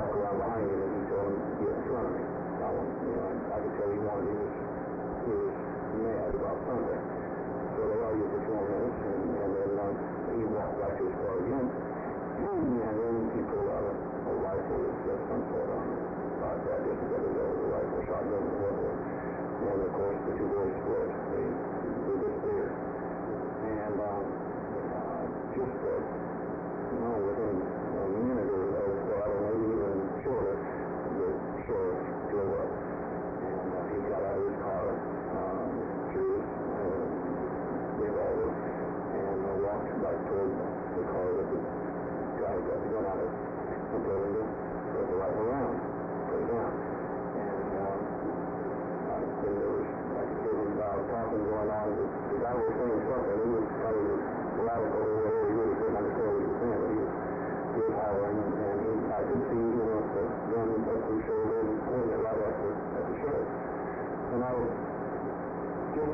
walk around behind him, and he told him to get in front of me. I could tell he was mad about something. So they argued for 2 minutes, and then he walked back to his car again, and then he pulled out a rifle of some sort on him. I guess whether it was a rifle, shotgun, or whatever. And of course, the 2 boys split. They disappeared. And just within a minute or so, maybe even shorter, the sheriff drove up. And he got out of his car, drew his revolver, and walked back toward the car that the guy got the gun out of, and told him to put the rifle around, put it down. And then there was, I could hear him talking going on. The guy was saying something. He was kind of radical or whatever. He really couldn't understand what he was saying, but he was hollering, and I could see, the gun up his shoulder and pointing it right at the sheriff. And I was just,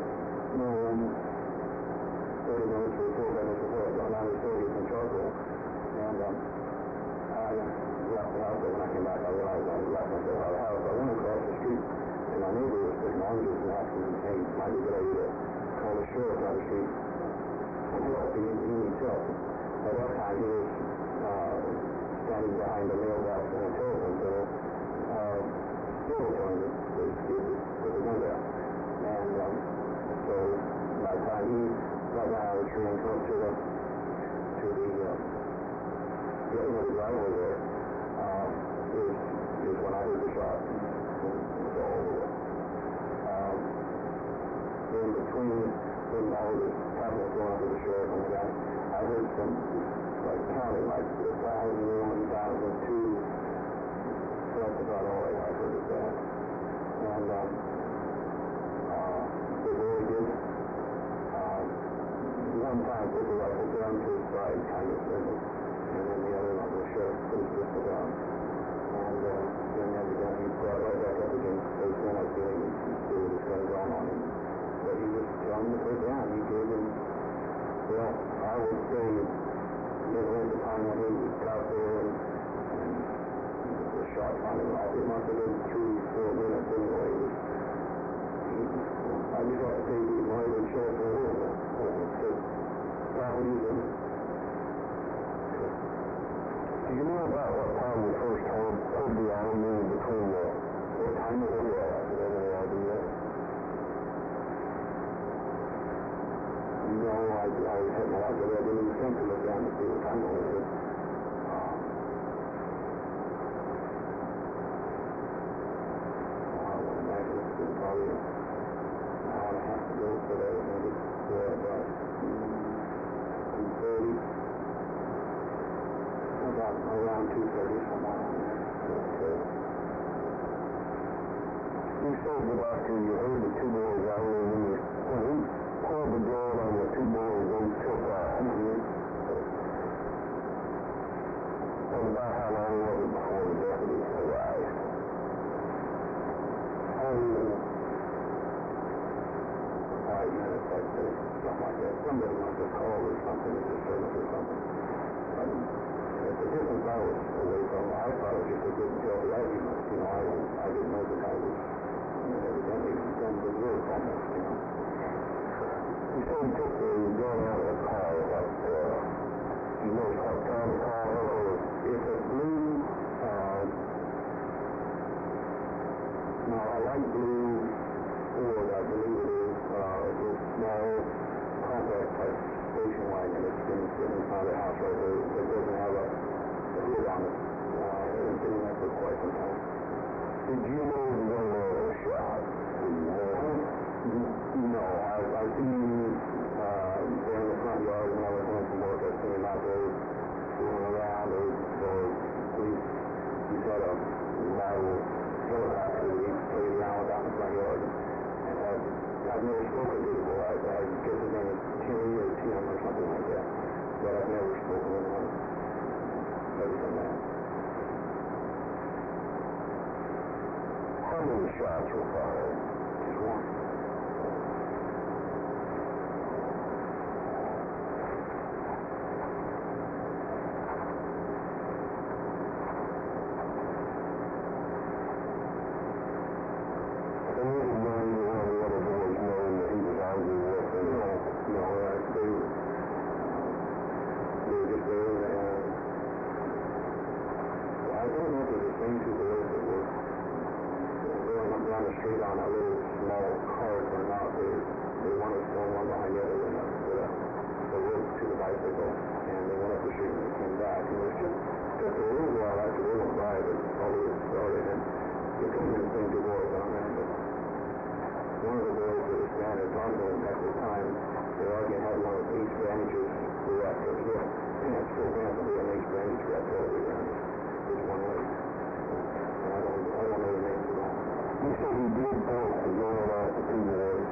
30 minutes or 4 minutes before I got down the stairs in charcoal, and I left the house, but when I came back, I realized I was left myself out of the house. I went across the street, and my neighbor was picking oranges and asking me, hey, might be a good idea to call the sheriff down the street. He needs help. At that time, he was standing behind the mailbox in a telephone pole, still telling me to put the gun down. And so by the time he got down out of the tree and come up to the driveway there, is when I heard the shot. It was all over. In between all the happenings going on with the sheriff and the guy, I heard some, counting, 1,001, 1,002. So that's about all I heard of that. And the boy did one time put the rifle down to his side, kind of, and then the other one, the sheriff, put his pistol down. And then evidently he brought right back up again, face in, like feeling he still with his gun drawn on him. But he was telling him to put it down. He gave him, I would say, at the time when he got there and the shot found him off, it must have been 3-4 minutes anyway. I just have to say he might have been sheriff for a little bit. Do you know about what time you first heard the argument between what time it was? No, I had no idea. I didn't even think to look down to see what time it was. I would imagine it's been probably an hour and a half ago, so that was maybe about 2:30. About around 2:30, somewhere around there. Okay. You said the doctor you heard the 2 boys out there when he pulled the gun on the 2 boys, they took off. And about how long was it before the deputies arrived? 5 minutes, I'd say, something like that. Somebody must have called or something, or service or something. At the distance I was away from, I thought it was just a good healthy argument. I didn't know the guy was, evidently done good work almost, You said he took the gun out of the car, do you know what kind of car it was? It's a blue, a light blue Ford, I believe it is. It's a small, compact type station wagon. It's been sitting in front of the house right there. It doesn't have a hood on it. It's been there for quite some time. Did you know the young man was shot? No, I've seen him there in the front yard when I was home from work. I've seen him out there fooling around, or he's got a model helicopter that he plays around with out in the front yard. And I've never spoken to the boy. I guess his name is Timmy or Tim or something like that. But I've never spoken with him other than that. How many shots were fired? Just one. a bicycle, and they went up the street and they came back. And it was just a little while after they went by that all of it started, and there could have been things to work on there, but one of the boys that was standing on them at the time, they already had one of these bandages wrapped up here, and it's still randomly an ace bandage wrapped over around his one leg. And I don't know the name of that. You said he did both the going out the two boys.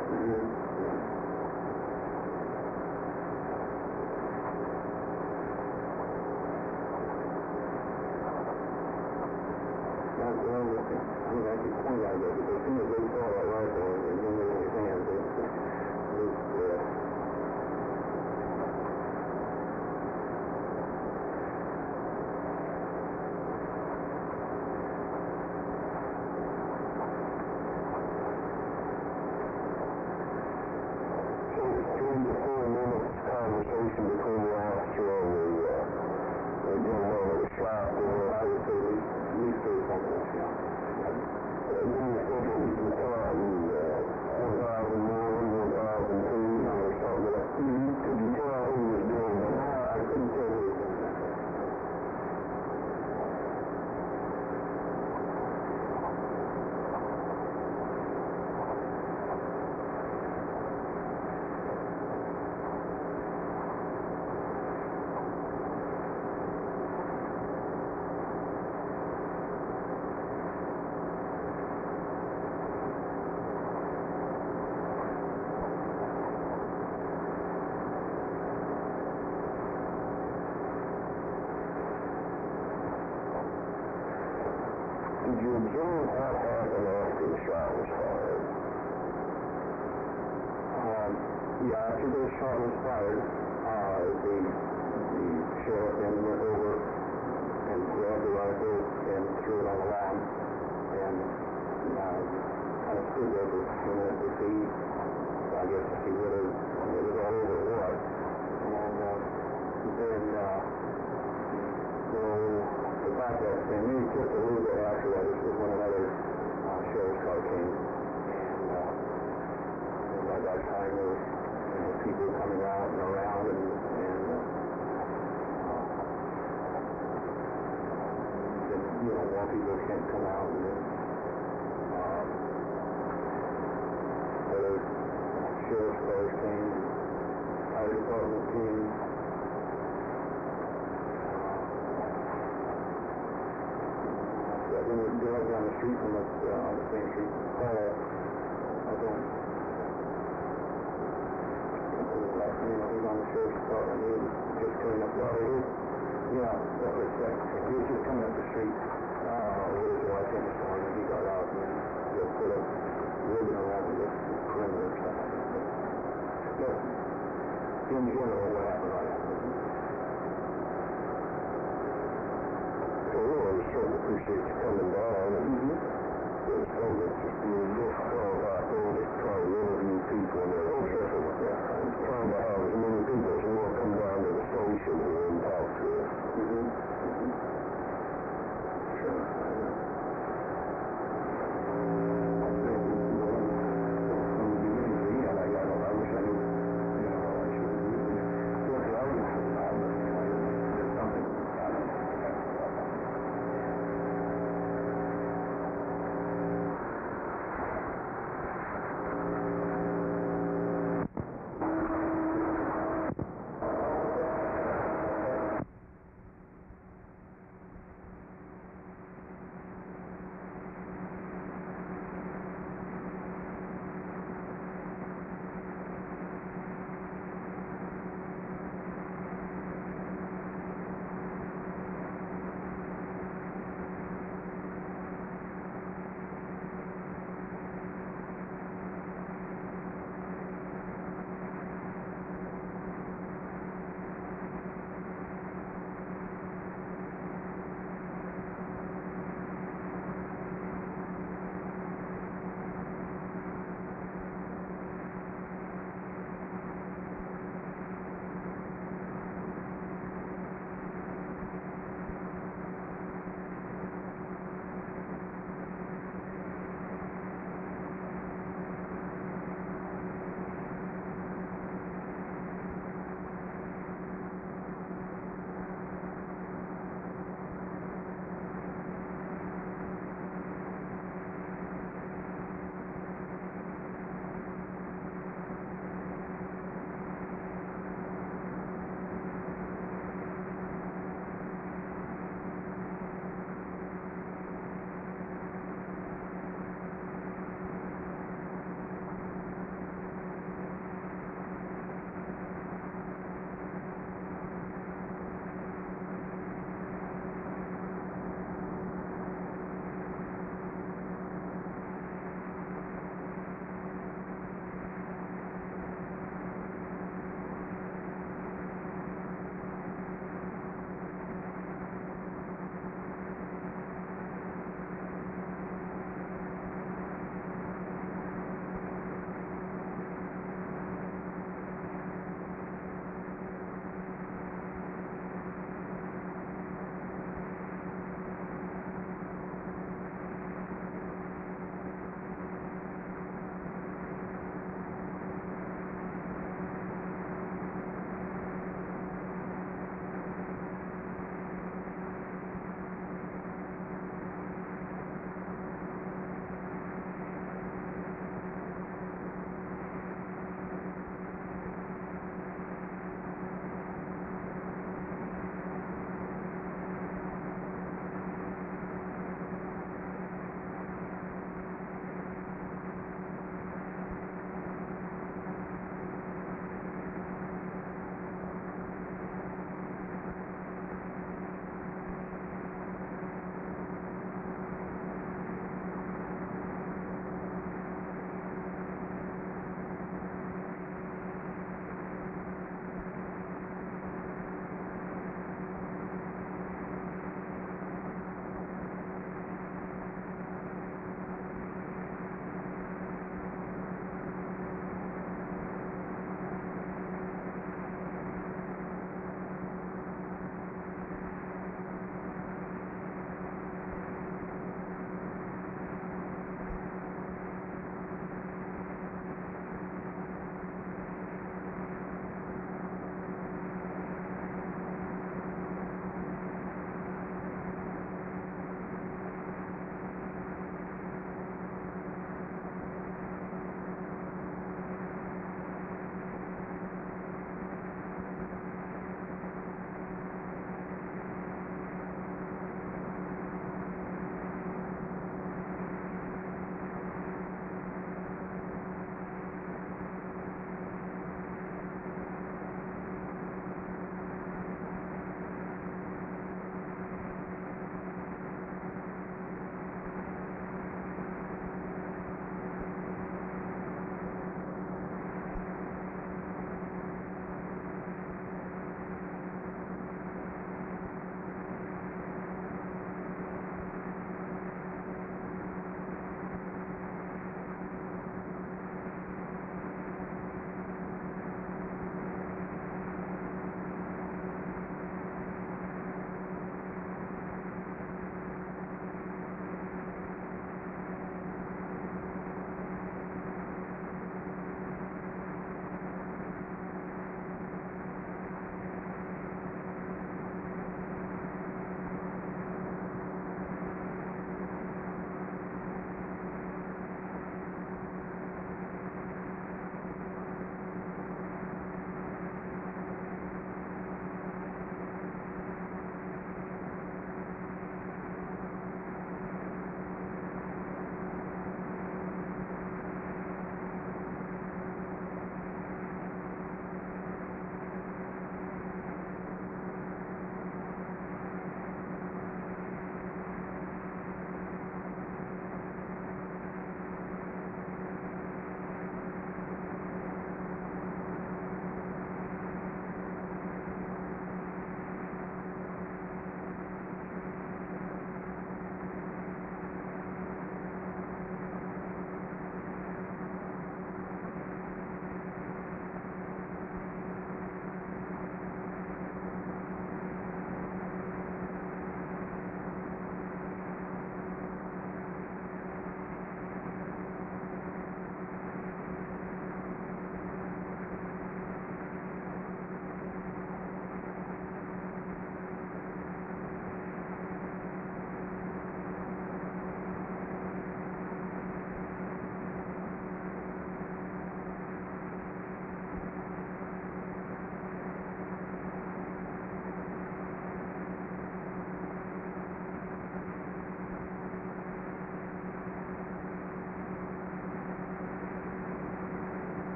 I'm going to actually point out that because as soon as they saw that rifle and then they were in his hands, it So 3 to 4 minutes conversation between the officer and the gentleman that was shot, I would say at least 3 minutes, yeah. When you said it was the time, 1001, 1002, or something like that, could you tell who was doing that? I couldn't tell who was doing that. Did you observe what happened after the shot was fired? Yeah, after the shot was fired, the sheriff then went over and grabbed the rifle and threw it on the lawn, and kind of stood there for a few minutes to see, I guess, to see whether it was all over or what. And then, about that, and maybe just a little bit after that was when another sheriff's car came, and by that time there was people coming out and around, and more people can't come out, and then other sheriff's cars came, fire department came. When we drove down the street from us, on the same street, I don't remember the last name. He was on the sheriff's department. He was just coming up the street. Yeah, that's what it's like. He was just coming up the street with his wife in his car, and he got out and just put a ribbon around the perimeter or something. But in general, what happened, I don't know. So really, I certainly appreciate you coming down, and it's so difficult out there to try to interview people, and they're trying to have as many people